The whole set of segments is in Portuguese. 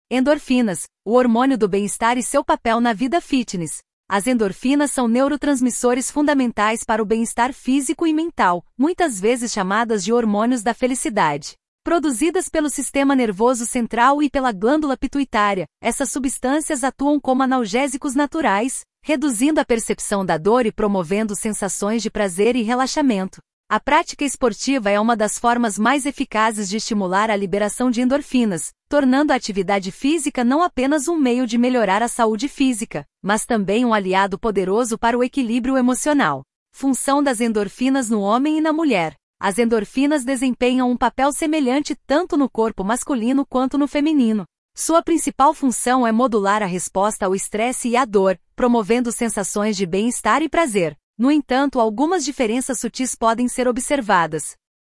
Endorfinas, o hormônio do bem-estar e seu papel na vida fitness. As endorfinas são neurotransmissores fundamentais para o bem-estar físico e mental, muitas vezes chamadas de hormônios da felicidade. Produzidas pelo sistema nervoso central e pela glândula pituitária, essas substâncias atuam como analgésicos naturais, reduzindo a percepção da dor e promovendo sensações de prazer e relaxamento. A prática esportiva é uma das formas mais eficazes de estimular a liberação de endorfinas, tornando a atividade física não apenas um meio de melhorar a saúde física, mas também um aliado poderoso para o equilíbrio emocional. Função das endorfinas no homem e na mulher. As endorfinas desempenham um papel semelhante tanto no corpo masculino quanto no feminino. Sua principal função é modular a resposta ao estresse e à dor, promovendo sensações de bem-estar e prazer. No entanto, algumas diferenças sutis podem ser observadas.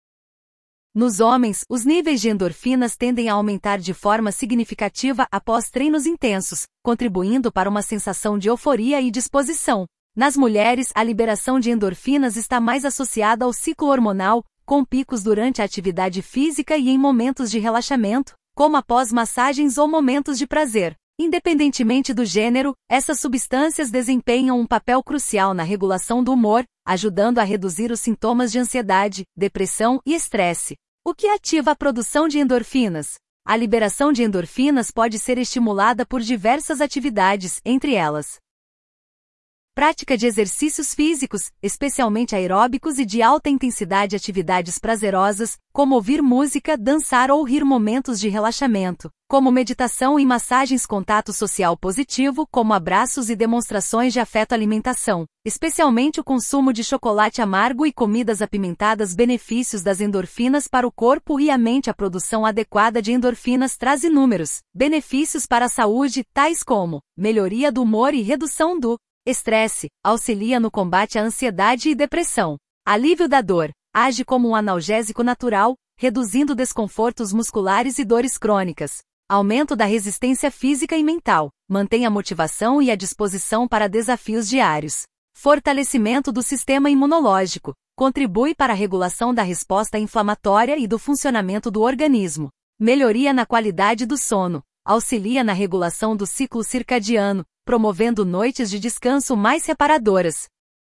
Nos homens, os níveis de endorfinas tendem a aumentar de forma significativa após treinos intensos, contribuindo para uma sensação de euforia e disposição. Nas mulheres, a liberação de endorfinas está mais associada ao ciclo hormonal, com picos durante a atividade física e em momentos de relaxamento, como após massagens ou momentos de prazer. Independentemente do gênero, essas substâncias desempenham um papel crucial na regulação do humor, ajudando a reduzir os sintomas de ansiedade, depressão e estresse. O que ativa a produção de endorfinas? A liberação de endorfinas pode ser estimulada por diversas atividades, entre elas: prática de exercícios físicos, especialmente aeróbicos e de alta intensidade, atividades prazerosas, como ouvir música, dançar ou rir, momentos de relaxamento, como meditação e massagens, contato social positivo, como abraços e demonstrações de afeto, alimentação, especialmente o consumo de chocolate amargo e comidas apimentadas, benefícios das endorfinas para o corpo e a mente. A produção adequada de endorfinas traz inúmeros benefícios para a saúde, tais como melhoria do humor e redução do estresse, auxilia no combate à ansiedade e depressão. Alívio da dor, age como um analgésico natural, reduzindo desconfortos musculares e dores crônicas. Aumento da resistência física e mental, mantém a motivação e a disposição para desafios diários. Fortalecimento do sistema imunológico, contribui para a regulação da resposta inflamatória e do funcionamento do organismo. Melhoria na qualidade do sono, auxilia na regulação do ciclo circadiano, promovendo noites de descanso mais reparadoras.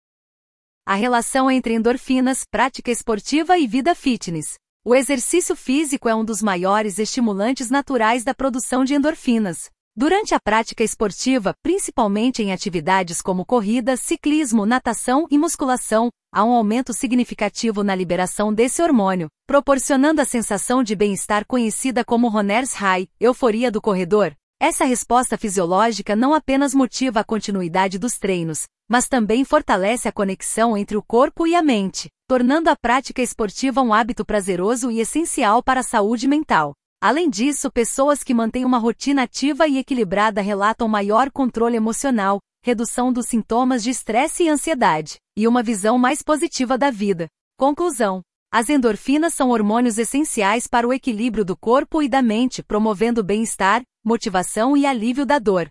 A relação entre endorfinas, prática esportiva e vida fitness. O exercício físico é um dos maiores estimulantes naturais da produção de endorfinas. Durante a prática esportiva, principalmente em atividades como corrida, ciclismo, natação e musculação, há um aumento significativo na liberação desse hormônio, proporcionando a sensação de bem-estar conhecida como runner's high, euforia do corredor. Essa resposta fisiológica não apenas motiva a continuidade dos treinos, mas também fortalece a conexão entre o corpo e a mente, tornando a prática esportiva um hábito prazeroso e essencial para a saúde mental. Além disso, pessoas que mantêm uma rotina ativa e equilibrada relatam maior controle emocional, redução dos sintomas de estresse e ansiedade, e uma visão mais positiva da vida. Conclusão: as endorfinas são hormônios essenciais para o equilíbrio do corpo e da mente, promovendo bem-estar, motivação e alívio da dor.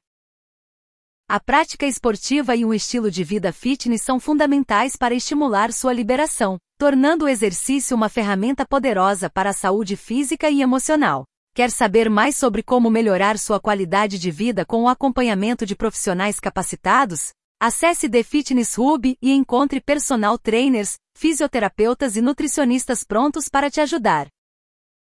A prática esportiva e um estilo de vida fitness são fundamentais para estimular sua liberação, tornando o exercício uma ferramenta poderosa para a saúde física e emocional. Quer saber mais sobre como melhorar sua qualidade de vida com o acompanhamento de profissionais capacitados? Acesse The Fitness Hub e encontre personal trainers, fisioterapeutas e nutricionistas prontos para te ajudar.